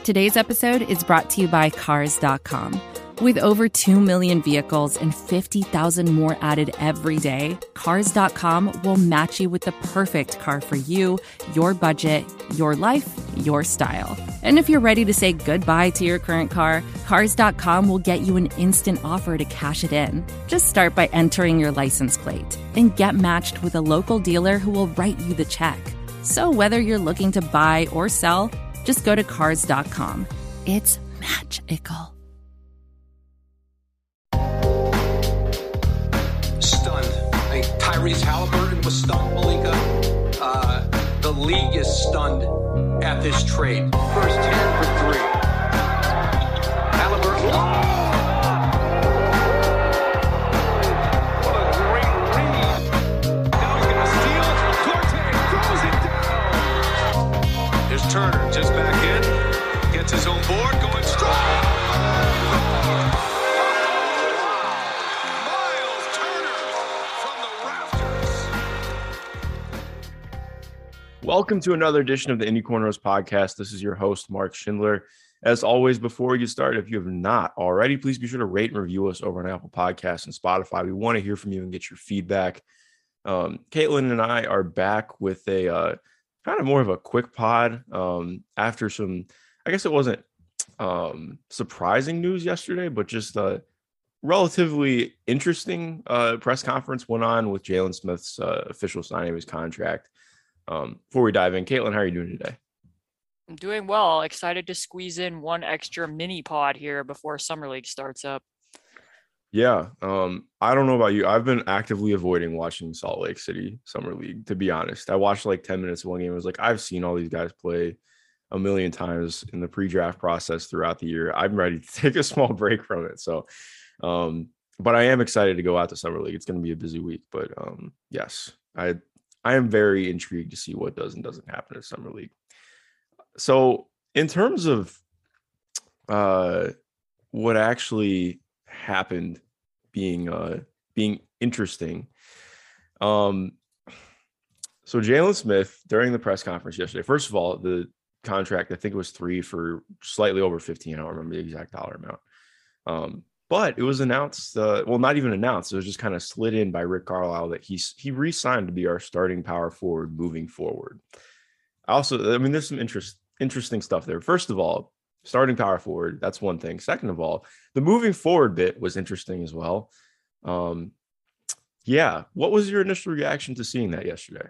Today's episode is brought to you by Cars.com. With over 2 million vehicles and 50,000 more added every day, Cars.com will match you with the perfect car for you, your budget, your life, your style. And if you're ready to say goodbye to your current car, Cars.com will get you an instant offer to cash it in. Just start by entering your license plate and get matched with a local dealer who will write you the check. So whether you're looking to buy or sell, just go to Cars.com. It's magical. Stunned. I think Tyrese Halliburton was stunned, Malika. The league is stunned at this trade. First 10 for 3. Halliburton. What a great read. Now he's going to steal. Corte throws it down. Here's Turner just back in. Gets his own board. Going strong. Welcome to another edition of the Indie Corners podcast. This is your host, Mark Schindler. As always, before we get started, if you have not already, please be sure to rate and review us over on Apple Podcasts and Spotify. We want to hear from you and get your feedback. Caitlin and I are back with a kind of more of a quick pod after some, I guess it wasn't surprising news yesterday, but just a relatively interesting press conference went on with Jalen Smith's official signing of his contract. Before we dive in, Caitlin, how are you doing today? I'm doing well. Excited to squeeze in one extra mini pod here before Summer League starts up. Yeah. I don't know about you. I've been actively avoiding watching Salt Lake City Summer League, to be honest. I watched like 10 minutes of one game. I was like, I've seen all these guys play a million times in the pre-draft process throughout the year. I'm ready to take a small break from it. So, but I am excited to go out to Summer League. It's going to be a busy week, but yes, I am very intrigued to see what does and doesn't happen at Summer League. So in terms of what actually happened being interesting, so Jalen Smith during the press conference yesterday, first of all, the contract, I think it was 3 for slightly over 15. I don't remember the exact dollar amount. But it was announced, well, not even announced. It was just kind of slid in by Rick Carlisle that he re-signed to be our starting power forward moving forward. Also, I mean, there's some interesting stuff there. First of all, starting power forward, that's one thing. Second of all, the moving forward bit was interesting as well. Yeah. What was your initial reaction to seeing that yesterday?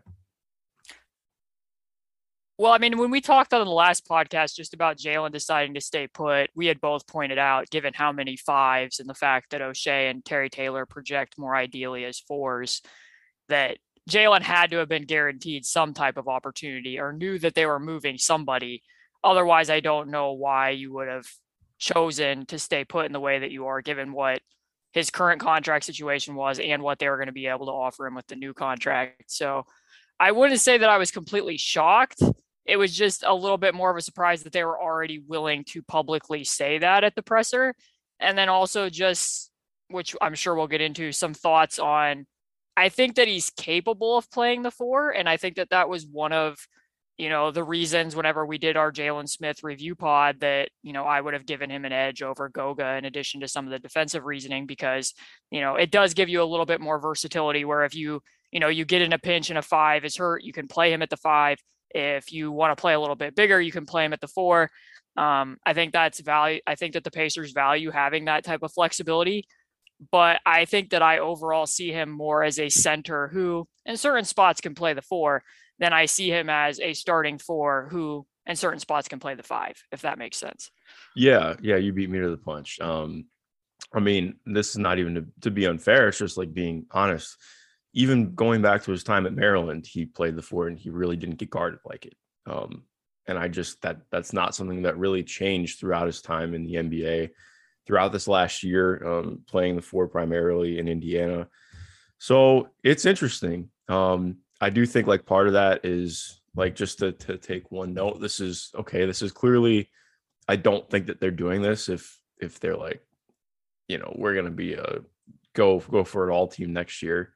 Well, I mean, when we talked on the last podcast just about Jalen deciding to stay put, we had both pointed out, given how many 5s and the fact that O'Shea and Terry Taylor project more ideally as 4s, that Jalen had to have been guaranteed some type of opportunity or knew that they were moving somebody. Otherwise, I don't know why you would have chosen to stay put in the way that you are, given what his current contract situation was and what they were going to be able to offer him with the new contract. So I wouldn't say that I was completely shocked. It was just a little bit more of a surprise that they were already willing to publicly say that at the presser. And then also just, which I'm sure we'll get into, some thoughts on, I think that he's capable of playing the 4. And I think that that was one of, the reasons whenever we did our Jalen Smith review pod that, I would have given him an edge over Goga in addition to some of the defensive reasoning, because, it does give you a little bit more versatility where if you get in a pinch and a 5 is hurt, you can play him at the 5. If you want to play a little bit bigger, you can play him at the 4. I think that's value. I think that the Pacers value having that type of flexibility, but I think that I overall see him more as a center who in certain spots can play the 4 than I see him as a starting 4 who in certain spots can play the 5, if that makes sense. Yeah. You beat me to the punch. I mean, this is not even to be unfair. It's just like being honest. Even going back to his time at Maryland, he played the 4 and he really didn't get guarded like it. And I just, that's not something that really changed throughout his time in the NBA, throughout this last year, playing the 4 primarily in Indiana. So it's interesting. I do think like part of that is like, just to take one note, this is clearly, I don't think that they're doing this if they're like, we're going to be a go for it all team next year.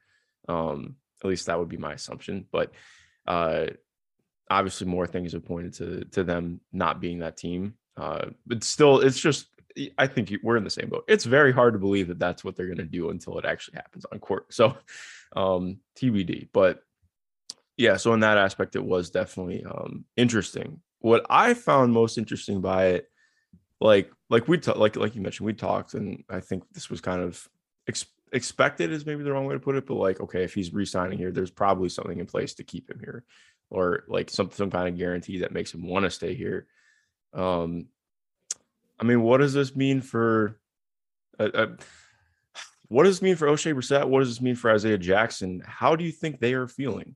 At least that would be my assumption, but obviously more things have pointed to them not being that team. But still, it's just, I think we're in the same boat. It's very hard to believe that that's what they're going to do until it actually happens on court. So TBD. But yeah, so in that aspect, it was definitely interesting. What I found most interesting by it, like you mentioned, we talked, and I think this was kind of expected is maybe the wrong way to put it, but like, okay, if he's re-signing here, there's probably something in place to keep him here, or like some kind of guarantee that makes him want to stay here. I mean, what does this mean for what does this mean for Oshae Brissett? What does this mean for Isaiah Jackson? How do you think they are feeling?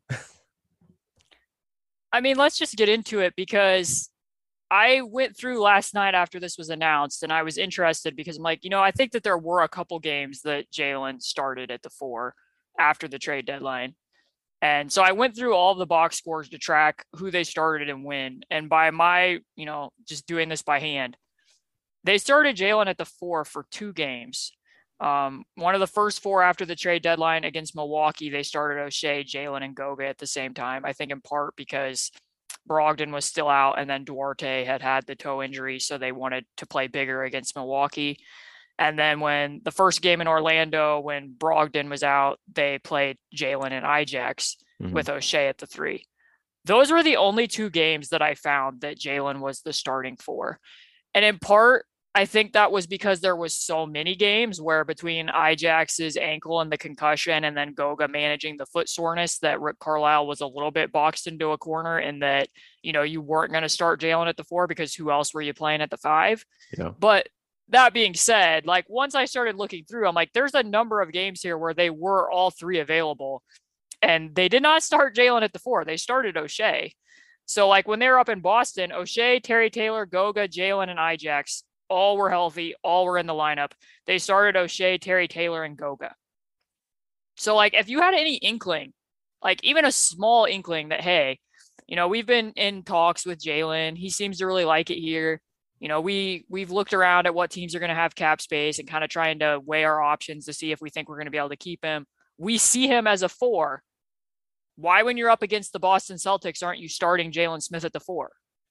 I mean, let's just get into it, because I went through last night after this was announced, and I was interested because I'm like, I think that there were a couple games that Jalen started at the 4 after the trade deadline. And so I went through all the box scores to track who they started and when. And by my, just doing this by hand, they started Jalen at the 4 for 2 games. One of the first 4 after the trade deadline against Milwaukee, they started Oshae, Jalen, and Goga at the same time. I think in part because Brogdon was still out, and then Duarte had the toe injury, so they wanted to play bigger against Milwaukee. And then when the first game in Orlando, when Brogdon was out, they played Jalen and Ijax with Oshae at the 3. Those were the only 2 games that I found that Jalen was the starting 4. And in part, I think that was because there was so many games where between Ijax's ankle and the concussion, and then Goga managing the foot soreness, that Rick Carlisle was a little bit boxed into a corner, and that, you weren't going to start Jalen at the 4 because who else were you playing at the 5? Yeah. But that being said, like, once I started looking through, I'm like, there's a number of games here where they were all 3 available, and they did not start Jalen at the 4. They started Oshae. So like when they were up in Boston, Oshae, Terry Taylor, Goga, Jalen, and Ijax all were healthy, all were in the lineup. They started Oshae, Terry Taylor, and Goga. So like if you had any inkling, like even a small inkling that, hey, we've been in talks with Jalen, he seems to really like it here. We've looked around at what teams are going to have cap space and kind of trying to weigh our options to see if we think we're going to be able to keep him. We see him as a 4. Why, when you're up against the Boston Celtics, aren't you starting Jalen Smith at the 4?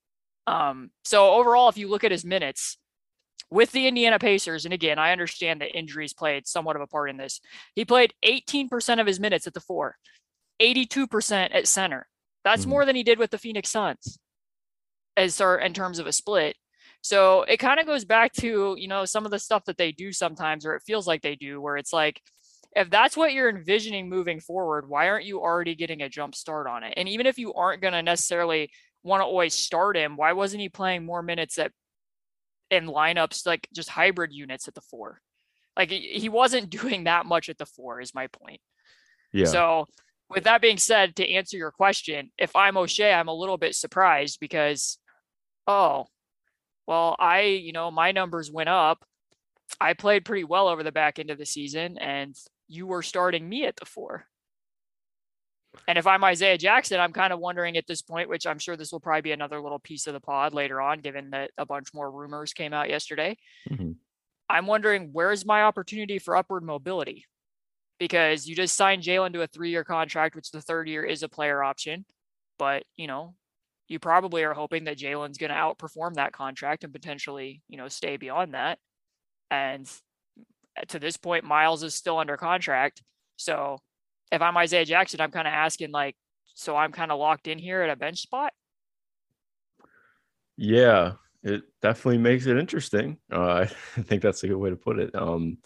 So overall, if you look at his minutes with the Indiana Pacers, and again, I understand that injuries played somewhat of a part in this, he played 18% of his minutes at the 4, 82% at center. That's more than he did with the Phoenix Suns in terms of a split. So it kind of goes back to, some of the stuff that they do sometimes, or it feels like they do, where it's like, if that's what you're envisioning moving forward, why aren't you already getting a jump start on it? And even if you aren't going to necessarily want to always start him, why wasn't he playing more minutes in lineups, like just hybrid units at the 4? Like he wasn't doing that much at the 4 is my point. Yeah. So with that being said, to answer your question, if I'm Oshae, I'm a little bit surprised because, my numbers went up. I played pretty well over the back end of the season, and you were starting me at the 4. And if I'm Isaiah Jackson, I'm kind of wondering at this point, which I'm sure this will probably be another little piece of the pod later on, given that a bunch more rumors came out yesterday. I'm wondering, where's my opportunity for upward mobility? Because you just signed Jalen to a 3-year contract, which the 3rd year is a player option. But, you probably are hoping that Jalen's going to outperform that contract and potentially, stay beyond that. And to this point, Miles is still under contract. So if I'm Isaiah Jackson, I'm kind of asking, like, so I'm kind of locked in here at a bench spot? Yeah, it definitely makes it interesting. I think that's a good way to put it.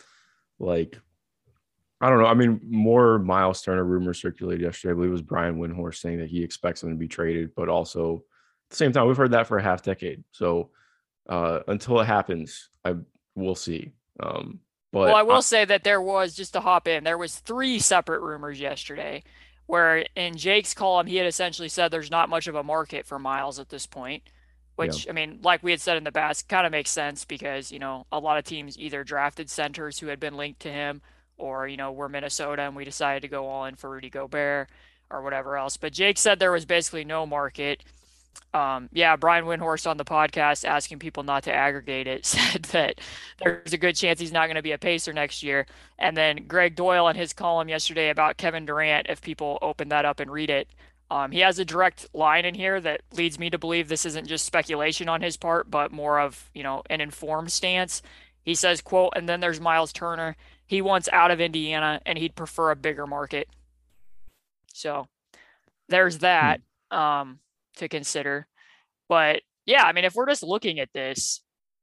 I don't know. I mean, more Miles Turner rumors circulated yesterday. I believe it was Brian Windhorst saying that he expects him to be traded, but also at the same time, we've heard that for a half decade. So until it happens, we'll see. But I will say that there was, just to hop in, there was 3 separate rumors yesterday where in Jake's column, he had essentially said there's not much of a market for Miles at this point, which, I mean, like we had said in the past, kind of makes sense because, a lot of teams either drafted centers who had been linked to him or, we're Minnesota and we decided to go all in for Rudy Gobert or whatever else. But Jake said there was basically no market. Brian Windhorst on the podcast asking people not to aggregate it said that there's a good chance he's not going to be a Pacer next year. And then Greg Doyle in his column yesterday about Kevin Durant, if people open that up and read it, He has a direct line in here that leads me to believe this isn't just speculation on his part, but more of, an informed stance. He says, quote, and then there's Miles Turner. He wants out of Indiana and he'd prefer a bigger market. So there's that to consider. But yeah, I mean, if we're just looking at this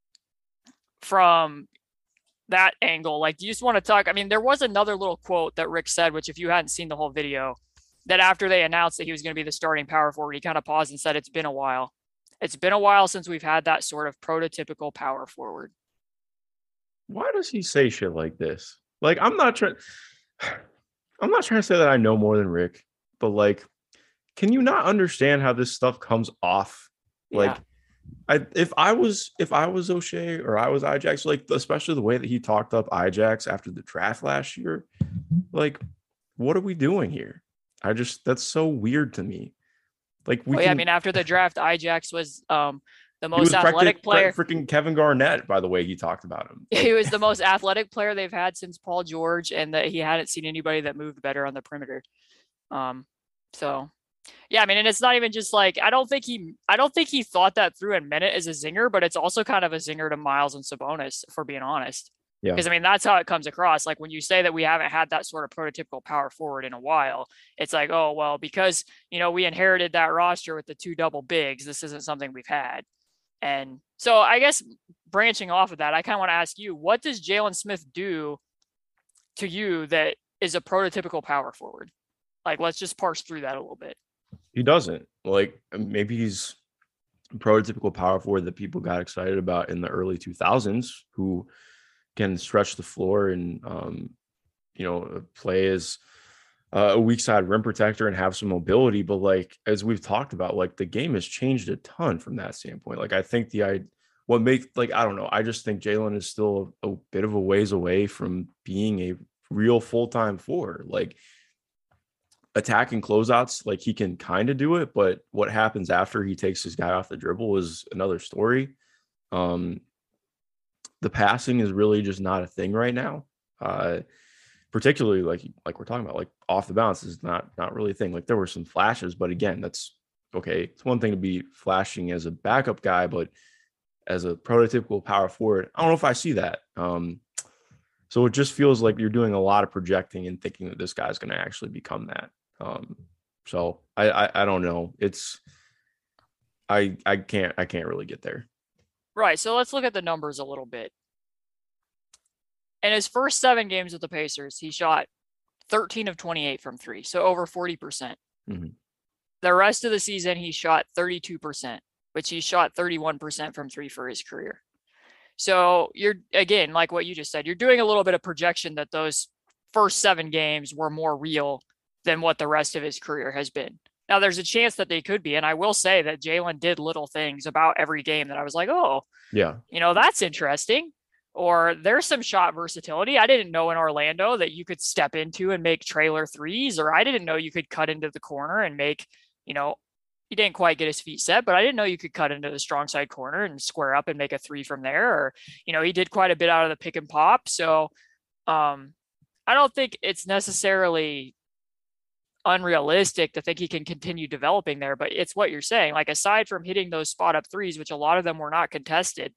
from that angle, like, do you just want to talk? I mean, there was another little quote that Rick said, which if you hadn't seen the whole video, that after they announced that he was going to be the starting power forward, he kind of paused and said, it's been a while. It's been a while since we've had that sort of prototypical power forward. Why does he say shit like this? Like, I'm not trying to say that I know more than Rick, but like, can you not understand how this stuff comes off? Like, yeah. If I was O'Shea or I was Ijax, like, especially the way that he talked up Ijax after the draft last year, like, what are we doing here? That's so weird to me. Like, I mean, after the draft, Ijax was the most athletic player. Freaking Kevin Garnett, by the way, he talked about him. He was the most athletic player they've had since Paul George, and that he hadn't seen anybody that moved better on the perimeter. So yeah, I mean, and it's not even just like, I don't think he thought that through and meant it as a zinger, but it's also kind of a zinger to Miles and Sabonis, for being honest. Yeah. Because I mean, that's how it comes across. Like, when you say that we haven't had that sort of prototypical power forward in a while, it's like, oh, well, because, we inherited that roster with the 2 double bigs. This isn't something we've had. And so I guess branching off of that, I kind of want to ask you, what does Jalen Smith do to you that is a prototypical power forward? Like, let's just parse through that a little bit. He doesn't. Like, maybe he's a prototypical power forward that people got excited about in the early 2000s, who can stretch the floor and, play as a weak side rim protector and have some mobility. But like, as we've talked about, like, the game has changed a ton from that standpoint. Like, I think I don't know. I just think Jalen is still a bit of a ways away from being a real full-time forward. Like, attacking closeouts, like, he can kind of do it, but what happens after he takes his guy off the dribble is another story. The passing is really just not a thing right now. Particularly like we're talking about, like, off the bounce is not really a thing. Like, there were some flashes, but again, that's okay. It's one thing to be flashing as a backup guy, but as a prototypical power forward, I don't know if I see that. So it just feels like you're doing a lot of projecting and thinking that this guy's going to actually become that. So I don't know. I can't really get there. Right. So let's look at the numbers a little bit. In his first 7 games with the Pacers, he shot 13 of 28 from 3, so over 40%. Mm-hmm. The rest of the season, he shot 32%, which he shot 31% from 3 for his career. So you're, again, like what you just said, you're doing a little bit of projection that those first 7 games were more real than what the rest of his career has been. Now, there's a chance that they could be. And I will say that Jalen did little things about every game that I was like, oh, yeah, that's interesting. Or there's some shot versatility. I didn't know in Orlando that you could step into and make trailer threes, or I didn't know you could cut into the corner and make, he didn't quite get his feet set, but I didn't know you could cut into the strong side corner and square up and make a 3 from there. Or, he did quite a bit out of the pick and pop. So I don't think it's necessarily unrealistic to think he can continue developing there, but it's what you're saying. Like, aside from hitting those spot up threes, which a lot of them were not contested,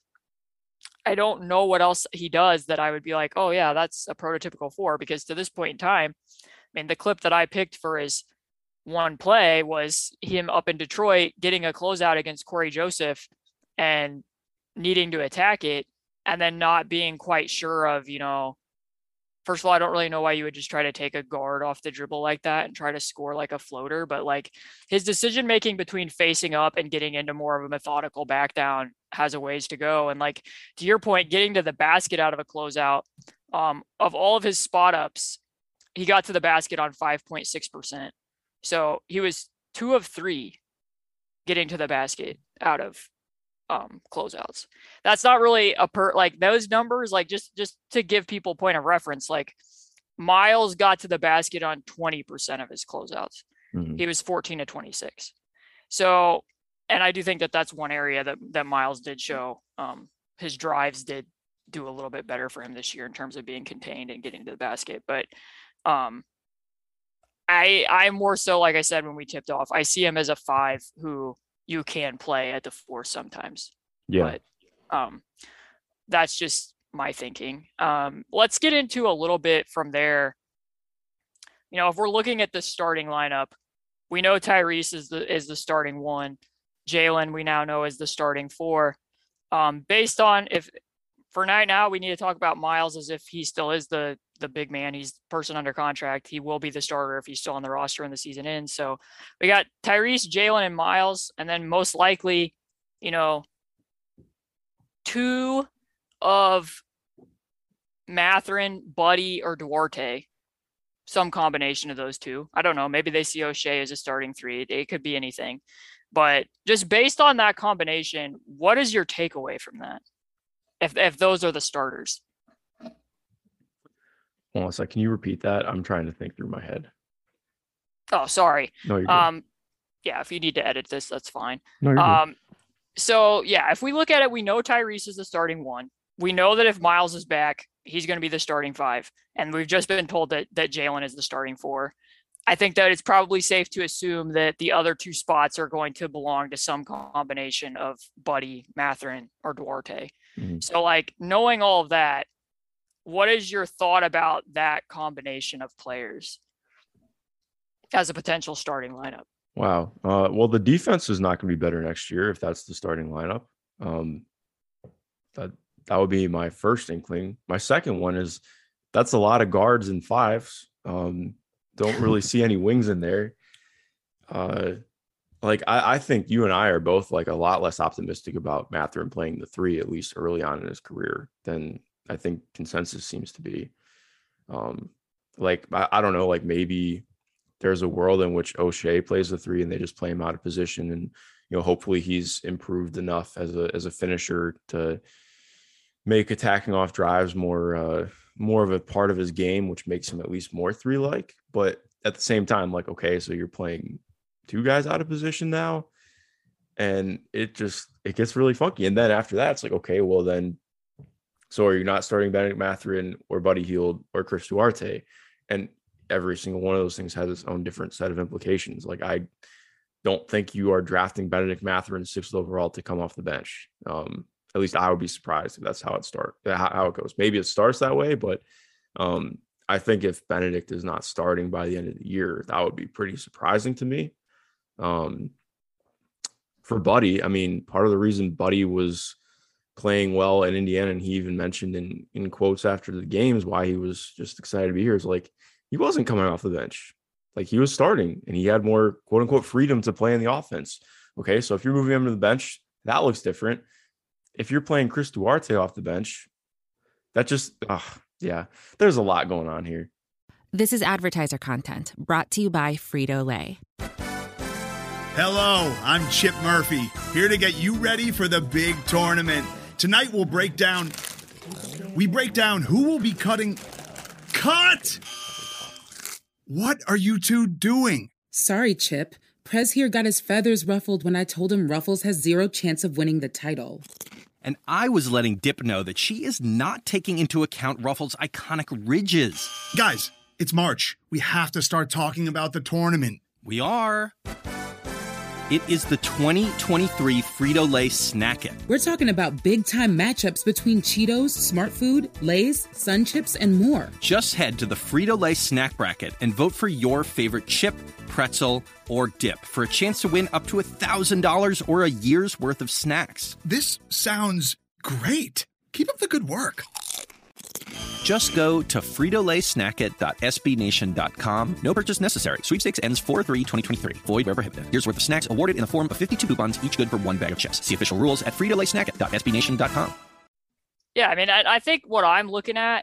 I don't know what else he does that I would be like, oh yeah, that's a prototypical 4, because to this point in time, I mean, the clip that I picked for his one play was him up in Detroit getting a closeout against Corey Joseph and needing to attack it, and then not being quite sure of, first of all, I don't really know why you would just try to take a guard off the dribble like that and try to score like a floater, but like, his decision-making between facing up and getting into more of a methodical back down has a ways to go. And like, to your point, getting to the basket out of a closeout, of all of his spot ups, he got to the basket on 5.6%. So he was 2 of 3 getting to the basket out of closeouts. That's not really like those numbers, like just to give people point of reference, like Miles got to the basket on 20% of his closeouts. Mm-hmm. He was 14 to 26. So, and I do think that that's one area that Miles did show. His drives did do a little bit better for him this year in terms of being contained and getting to the basket. But I'm more so, like I said when we tipped off, I see him as a 5 who you can play at the 4 sometimes. Yeah. But that's just my thinking. Let's get into a little bit from there. If we're looking at the starting lineup, we know Tyrese is the starting 1. Jalen, we now know, is the starting 4. Based on if for now, we need to talk about Miles as if he still is the big man. He's the person under contract. He will be the starter if he's still on the roster when the season ends. So we got Tyrese, Jalen, and Miles, and then most likely, 2 of Mathurin, Buddy, or Duarte. Some combination of those 2. I don't know. Maybe they see O'Shea as a starting 3. It could be anything. But just based on that combination, what is your takeaway from that? If those are the starters. Hold on a sec. Can you repeat that? I'm trying to think through my head. Oh, sorry. No, you're good. Yeah, if you need to edit this, that's fine. No, you're good. So yeah, if we look at it, we know Tyrese is the starting 1. We know that if Miles is back, he's going to be the starting 5. And we've just been told that Jalen is the starting 4. I think that it's probably safe to assume that the other 2 spots are going to belong to some combination of Buddy, Mathurin, or Duarte. Mm-hmm. So knowing all of that, what is your thought about that combination of players as a potential starting lineup? Wow. Well, the defense is not going to be better next year if that's the starting lineup. That would be my first inkling. My second one is that's a lot of guards and 5s. Don't really see any wings in there. I think you and I are both a lot less optimistic about Mathurin playing the 3, at least early on in his career, than I think consensus seems to be. I don't know, maybe there's a world in which O'Shea plays the 3 and they just play him out of position. And, hopefully he's improved enough as a finisher to make attacking off drives more of a part of his game, which makes him at least more 3-like. But at the same time, okay, so you're playing 2 guys out of position now, and it gets really funky. And then after that, it's okay, well then, so are you not starting Bennedict Mathurin or Buddy Hield or Chris Duarte? And every single one of those things has its own different set of implications. I don't think you are drafting Bennedict Mathurin 6th overall to come off the bench. At least I would be surprised if that's how it goes. Maybe it starts that way, but I think if Bennedict is not starting by the end of the year, that would be pretty surprising to me. For Buddy, I mean, part of the reason Buddy was playing well in Indiana, and he even mentioned in quotes after the games why he was just excited to be here, is he wasn't coming off the bench. He was starting and he had more quote unquote freedom to play in the offense. Okay, so if you're moving him to the bench, that looks different. If you're playing Chris Duarte off the bench, that just, there's a lot going on here. This is advertiser content brought to you by Frito-Lay. Hello, I'm Chip Murphy, here to get you ready for the big tournament. Tonight we'll break down who will be cutting. Cut! What are you 2 doing? Sorry, Chip. Prez here got his feathers ruffled when I told him Ruffles has 0 chance of winning the title. And I was letting Dip know that she is not taking into account Ruffles' iconic ridges. Guys, it's March. We have to start talking about the tournament. We are. It is the 2023 Frito-Lay Snack It. We're talking about big-time matchups between Cheetos, Smart Food, Lay's, Sun Chips, and more. Just head to the Frito-Lay Snack Bracket and vote for your favorite chip, pretzel, or dip for a chance to win up to $1,000 or a year's worth of snacks. This sounds great. Keep up the good work. Just go to fritolaysnackit.sbnation.com. No purchase necessary. Sweepstakes ends 4/3/2023. Void where prohibited. Here's worth of snacks awarded in the form of 52 coupons, each good for 1 bag of chips. See official rules at fritolaysnackit.sbnation.com. Yeah, I mean, I think what I'm looking at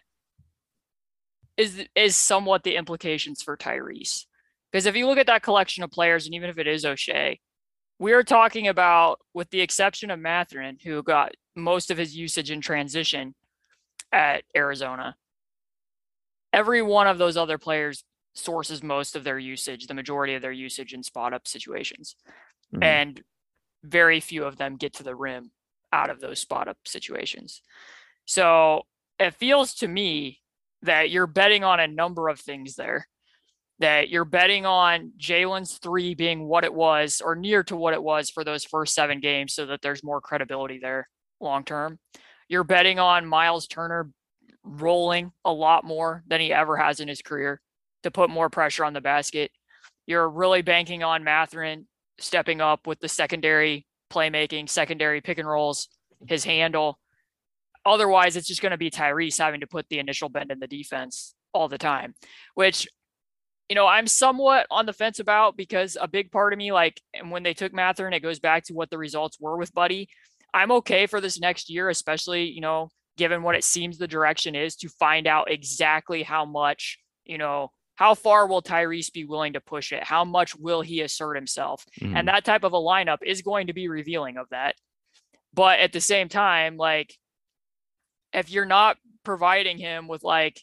is somewhat the implications for Tyrese. Because if you look at that collection of players, and even if it is O'Shea, we're talking about, with the exception of Mathurin, who got most of his usage in transition at Arizona, every one of those other players sources most of their usage, the majority of their usage, in spot up situations. Mm-hmm. And very few of them get to the rim out of those spot up situations. So it feels to me that you're betting on a number of things there. that you're betting on Jalen's three being what it was or near to what it was for those first 7 games so that there's more credibility there long term. You're betting on Miles Turner rolling a lot more than he ever has in his career to put more pressure on the basket. You're really banking on Mathurin stepping up with the secondary playmaking, secondary pick and rolls, his handle. Otherwise, it's just going to be Tyrese having to put the initial bend in the defense all the time, which, I'm somewhat on the fence about because a big part of me, like, and when they took Mathurin, it goes back to what the results were with Buddy. I'm okay for this next year, especially, given what it seems the direction is, to find out exactly how much, how far will Tyrese be willing to push it? How much will he assert himself? Mm-hmm. And that type of a lineup is going to be revealing of that. But at the same time, like, if you're not providing him with, like,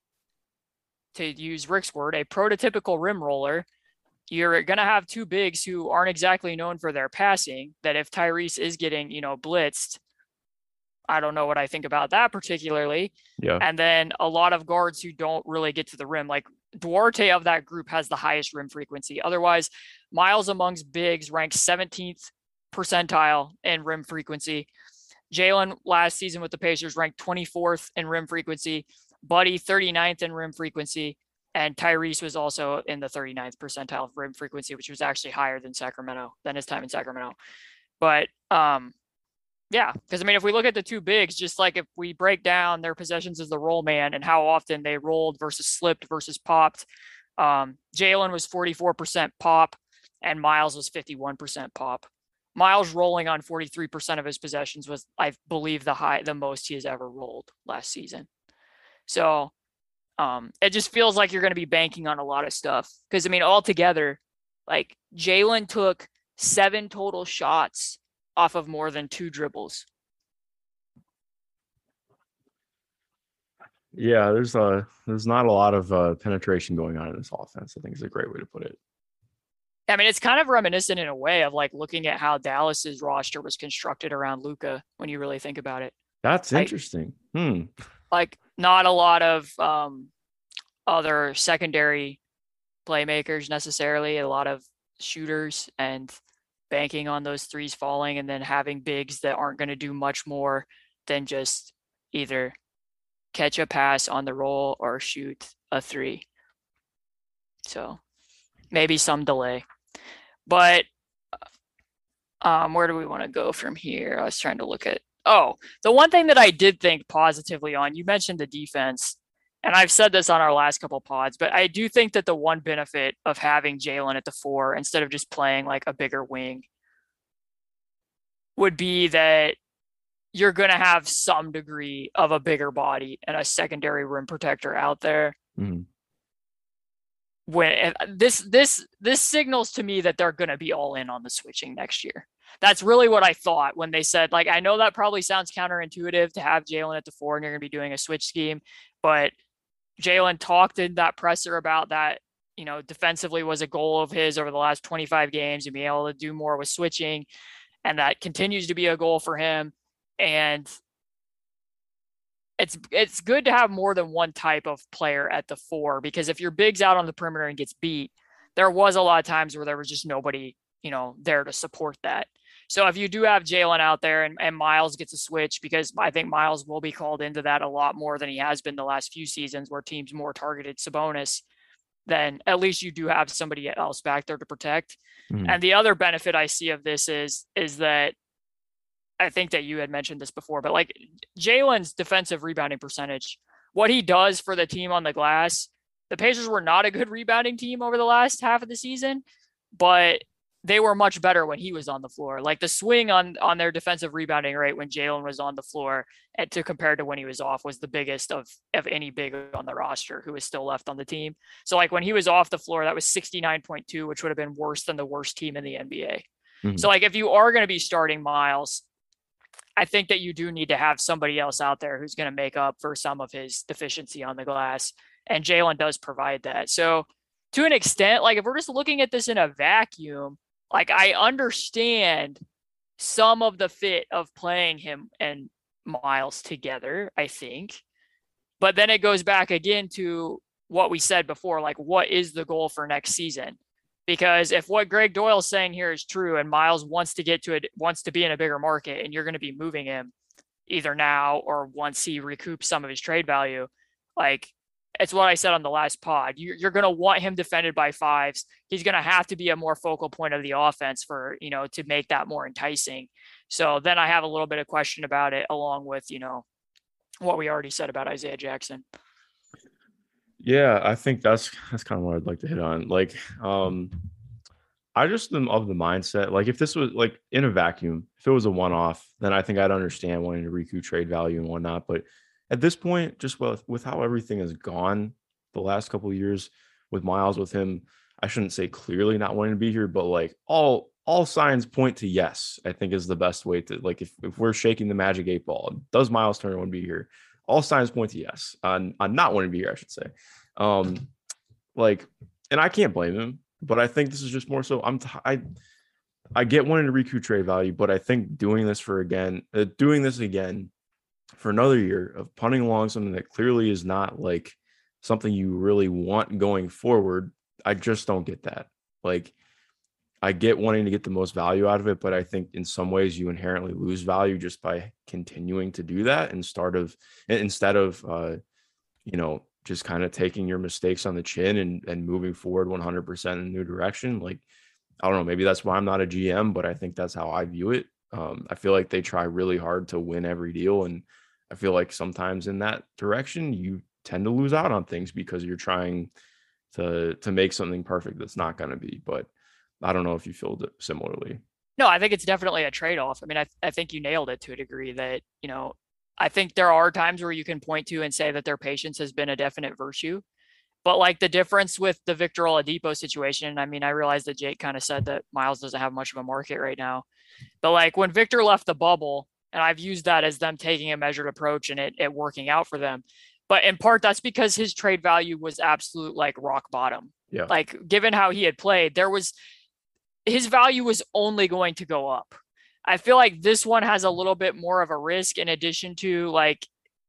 to use Rick's word, a prototypical rim roller, you're going to have 2 bigs who aren't exactly known for their passing, that if Tyrese is getting, blitzed, I don't know what I think about that particularly. Yeah. And then a lot of guards who don't really get to the rim, like Duarte of that group has the highest rim frequency. Otherwise, Miles amongst bigs ranks 17th percentile in rim frequency. Jalen last season with the Pacers ranked 24th in rim frequency. Buddy 39th in rim frequency, and Tyrese was also in the 39th percentile of rim frequency, which was actually higher than his time in Sacramento. But yeah, because if we look at the 2 bigs, just like if we break down their possessions as the roll man and how often they rolled versus slipped versus popped, Jalen was 44% pop and Miles was 51% pop. Miles rolling on 43% of his possessions was, I believe, the most he has ever rolled last season. So it just feels like you're going to be banking on a lot of stuff. Because, altogether, like, Jalen took 7 total shots off of more than 2 dribbles. Yeah, there's not a lot of penetration going on in this offense. I think is a great way to put it. It's kind of reminiscent in a way of, like, looking at how Dallas's roster was constructed around Luka when you really think about it. That's interesting. Like, not a lot of other secondary playmakers necessarily, a lot of shooters, and banking on those threes falling and then having bigs that aren't going to do much more than just either catch a pass on the roll or shoot a 3. So maybe some delay. But where do we want to go from here? I was trying to look at the one thing that I did think positively on, you mentioned the defense, and I've said this on our last couple pods, but I do think that the one benefit of having Jalen at the 4 instead of just playing like a bigger wing would be that you're going to have some degree of a bigger body and a secondary rim protector out there. Mm-hmm. When this signals to me that they're going to be all in on the switching next year. That's really what I thought when they said, like, I know that probably sounds counterintuitive to have Jalen at the 4 and you're going to be doing a switch scheme, but Jalen talked in that presser about that, defensively was a goal of his over the last 25 games and being able to do more with switching. And that continues to be a goal for him. And it's good to have more than one type of player at the 4, because if your big's out on the perimeter and gets beat, there was a lot of times where there was just nobody, there to support that. So if you do have Jalen out there and Miles gets a switch, because I think Miles will be called into that a lot more than he has been the last few seasons where teams more targeted Sabonis, then at least you do have somebody else back there to protect. Mm-hmm. And the other benefit I see of this is that I think that you had mentioned this before, but like Jalen's defensive rebounding percentage, what he does for the team on the glass, the Pacers were not a good rebounding team over the last half of the season, but they were much better when he was on the floor. Like the swing on their defensive rebounding rate when Jalen was on the floor and to compared to when he was off was the biggest of any big on the roster who was still left on the team. So like when he was off the floor, that was 69.2, which would have been worse than the worst team in the NBA. Mm-hmm. So like if you are going to be starting Miles, I think that you do need to have somebody else out there who's going to make up for some of his deficiency on the glass. And Jalen does provide that. So to an extent, like if we're just looking at this in a vacuum, like I understand some of the fit of playing him and Miles together, I think. But then it goes back again to what we said before, like what is the goal for next season? Because if what Greg Doyle's saying here is true and Miles wants to get to it, wants to be in a bigger market, and you're going to be moving him either now or once he recoups some of his trade value, like it's what I said on the last pod. You're going to want him defended by fives. He's going to have to be a more focal point of the offense for, to make that more enticing. So then I have a little bit of question about it, along with, what we already said about Isaiah Jackson. Yeah, I think that's kind of what I'd like to hit on. Like, I just am of the mindset, like if this was like in a vacuum, if it was a one-off, then I think I'd understand wanting to recoup trade value and whatnot. But at this point, just with how everything has gone the last couple of years with Miles, with him, I shouldn't say clearly not wanting to be here, but like all signs point to yes, I think is the best way to, like, if we're shaking the magic 8 ball, does Miles Turner want to be here? All signs point to yes on not wanting to be here, I should say. And I can't blame him, but I think this is just more so I get wanting to recoup trade value, but I think doing this again for another year of punting along something that clearly is not like something you really want going forward, I just don't get that. Like, I get wanting to get the most value out of it, but I think in some ways you inherently lose value just by continuing to do that instead of just kind of taking your mistakes on the chin and moving forward 100% in a new direction. Like, I don't know, maybe that's why I'm not a GM, but I think that's how I view it. I feel like they try really hard to win every deal. And I feel like sometimes in that direction, you tend to lose out on things because you're trying to make something perfect that's not going to be. But I don't know if you feel similarly. No, I think it's definitely a trade-off. I mean, I think you nailed it to a degree that, I think there are times where you can point to and say that their patience has been a definite virtue. But like the difference with the Victor Oladipo situation, I mean, I realize that Jake kind of said that Miles doesn't have much of a market right now. But like when Victor left the bubble, and I've used that as them taking a measured approach and it working out for them. But in part, that's because his trade value was absolute like rock bottom. Yeah. Like given how he had played, his value was only going to go up. I feel like this one has a little bit more of a risk in addition to, like,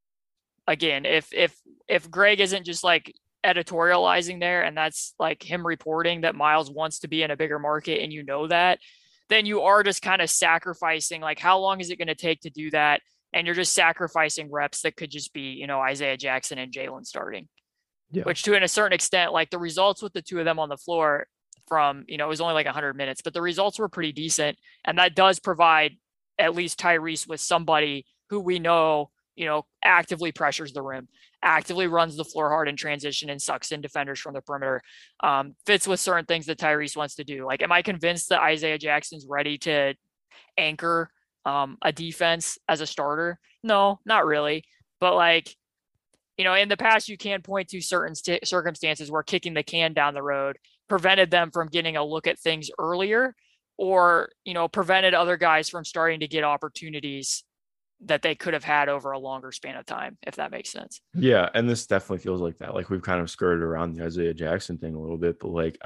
again, if Greg isn't just like editorializing there and that's like him reporting that Miles wants to be in a bigger market and that, then you are just kind of sacrificing, like, how long is it going to take to do that? And you're just sacrificing reps that could just be, Isaiah Jackson and Jalen starting, which to a certain extent, like the results with the two of them on the floor from, it was only like 100 minutes, but the results were pretty decent. And that does provide at least Tyrese with somebody who we know, actively pressures the rim, actively runs the floor hard in transition and sucks in defenders from the perimeter, fits with certain things that Tyrese wants to do. Like, am I convinced that Isaiah Jackson's ready to anchor a defense as a starter? No, not really. But like, in the past, you can point to certain circumstances where kicking the can down the road prevented them from getting a look at things earlier, or, prevented other guys from starting to get opportunities that they could have had over a longer span of time, if that makes sense. Yeah. And this definitely feels like that. Like, we've kind of skirted around the Isaiah Jackson thing a little bit, but like,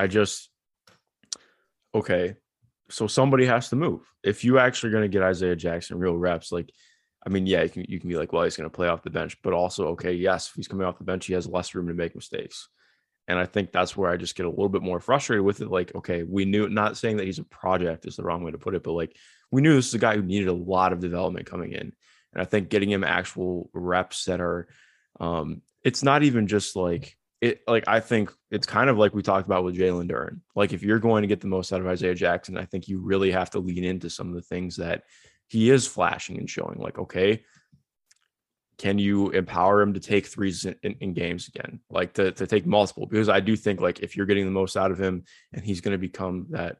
okay, so somebody has to move. If you actually are going to get Isaiah Jackson real reps, like, I mean, yeah, you can be like, well, he's going to play off the bench, but also, okay, yes, if he's coming off the bench, he has less room to make mistakes. And I think that's where I just get a little bit more frustrated with it. Like, okay, we knew, not saying that he's a project is the wrong way to put it, but like, we knew this is a guy who needed a lot of development coming in. And I think getting him actual reps that are, it's not even just like it, like, I think it's kind of like we talked about with Jalen Duren. Like, if you're going to get the most out of Isaiah Jackson, I think you really have to lean into some of the things that he is flashing and showing. Like, okay, can you empower him to take threes in games again? Like to take multiple, because I do think like if you're getting the most out of him and he's going to become that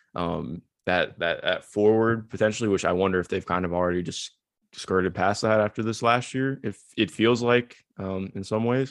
forward potentially, which I wonder if they've kind of already just skirted past that after this last year. If it feels like in some ways,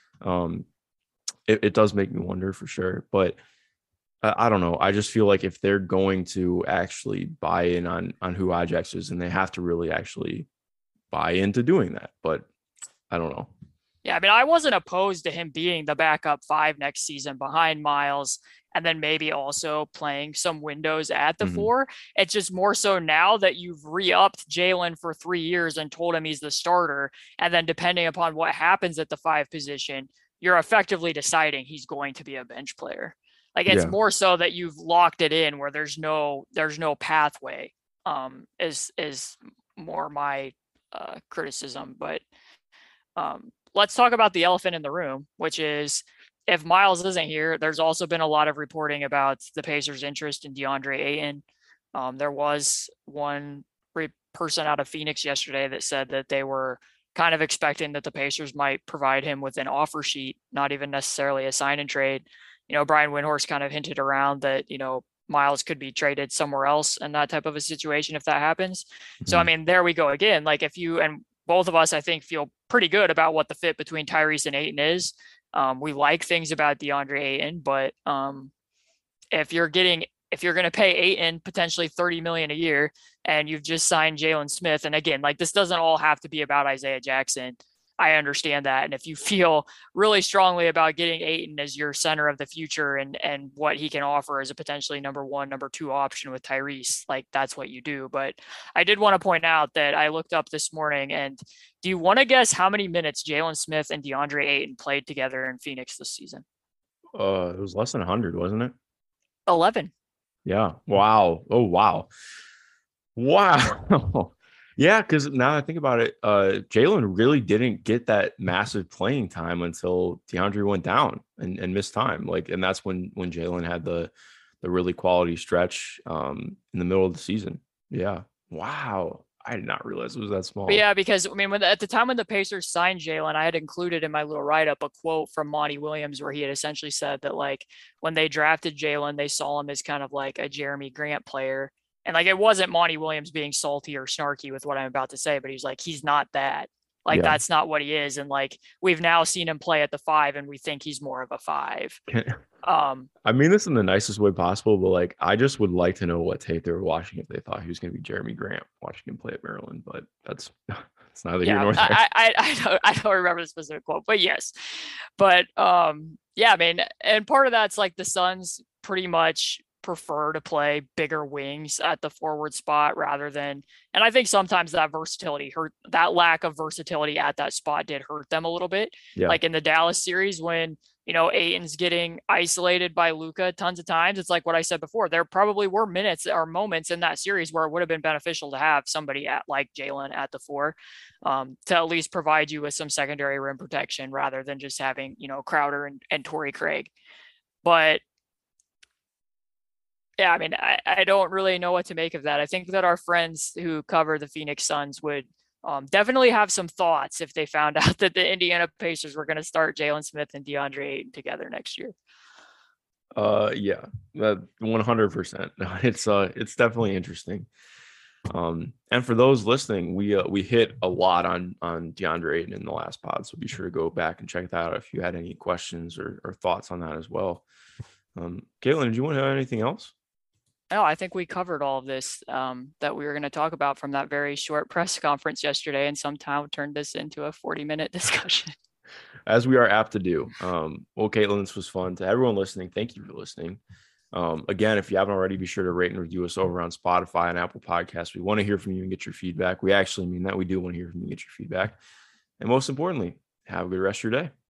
it does make me wonder for sure. But I don't know. I just feel like if they're going to actually buy in on who Ajax is, and they have to really actually buy into doing that, but I don't know. Yeah, I mean, I wasn't opposed to him being the backup 5 next season behind Miles, and then maybe also playing some windows at the 4. It's just more so now that you've re-upped Jalen for 3 years and told him he's the starter, and then depending upon what happens at the 5 position, you're effectively deciding he's going to be a bench player. Like it's more so that you've locked it in where there's no pathway, is more my criticism. But let's talk about the elephant in the room, which is if Miles isn't here, there's also been a lot of reporting about the Pacers' interest in DeAndre Ayton. There was one person out of Phoenix yesterday that said that they were kind of expecting that the Pacers might provide him with an offer sheet, not even necessarily a sign and trade. Brian Windhorst kind of hinted around that, Miles could be traded somewhere else in that type of a situation if that happens. Mm-hmm. So, I mean, there we go again. Like if you, and both of us, I think, feel pretty good about what the fit between Tyrese and Ayton is. We like things about DeAndre Ayton, but if you're going to pay Ayton potentially $30 million a year and you've just signed Jalen Smith, and again, like this doesn't all have to be about Isaiah Jackson. I understand that. And if you feel really strongly about getting Ayton as your center of the future and what he can offer as a potentially number 1, number 2 option with Tyrese, like that's what you do. But I did want to point out that I looked up this morning, and do you want to guess how many minutes Jalen Smith and DeAndre Ayton played together in Phoenix this season? It was less than 100, wasn't it? 11. Yeah. Wow. Oh, wow. Wow. Yeah, because now I think about it, Jalen really didn't get that massive playing time until DeAndre went down and missed time. And that's when Jalen had the really quality stretch in the middle of the season. Yeah. Wow. I did not realize it was that small. But yeah, because I mean, at the time when the Pacers signed Jalen, I had included in my little write-up a quote from Monty Williams where he had essentially said that like when they drafted Jalen, they saw him as kind of like a Jeremy Grant player. And like, it wasn't Monty Williams being salty or snarky with what I'm about to say, but he's like, he's not that. Like, that's not what he is. And like, we've now seen him play at the 5 and we think he's more of a 5. I mean this in the nicest way possible, but like, I just would like to know what tape they were watching if they thought he was going to be Jeremy Grant watching him play at Maryland, but it's neither here nor there. I don't remember the specific quote, but yes. But yeah, I mean, and part of that's like the Suns pretty much prefer to play bigger wings at the forward spot rather than, and I think sometimes that lack of versatility at that spot did hurt them a little bit. Yeah. Like in the Dallas series when, Ayton's getting isolated by Luka tons of times. It's like what I said before, there probably were minutes or moments in that series where it would have been beneficial to have somebody at like Jalen at the 4 to at least provide you with some secondary rim protection rather than just having, Crowder and Torrey Craig. But yeah, I mean, I don't really know what to make of that. I think that our friends who cover the Phoenix Suns would definitely have some thoughts if they found out that the Indiana Pacers were going to start Jalen Smith and DeAndre Ayton together next year. Yeah, 100%. It's definitely interesting. And for those listening, we hit a lot on DeAndre Ayton in the last pod, so be sure to go back and check that out if you had any questions or thoughts on that as well. Caitlin, did you want to have anything else? No, I think we covered all of this that we were going to talk about from that very short press conference yesterday, and somehow turned this into a 40-minute discussion. As we are apt to do. Well, Caitlin, this was fun. To everyone listening, thank you for listening. Again, if you haven't already, be sure to rate and review us over on Spotify and Apple Podcasts. We want to hear from you and get your feedback. We actually mean that. We do want to hear from you and get your feedback. And most importantly, have a good rest of your day.